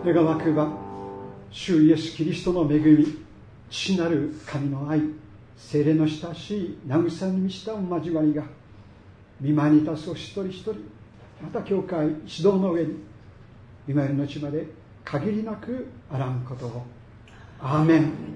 願わくば主イエスキリストの恵み、父なる神の愛、聖霊の親しい慰めに満ちたお交わりが御前に立つお一人一人、また教会指導の上に今よりのちまで限りなくあらんことを。アーメン。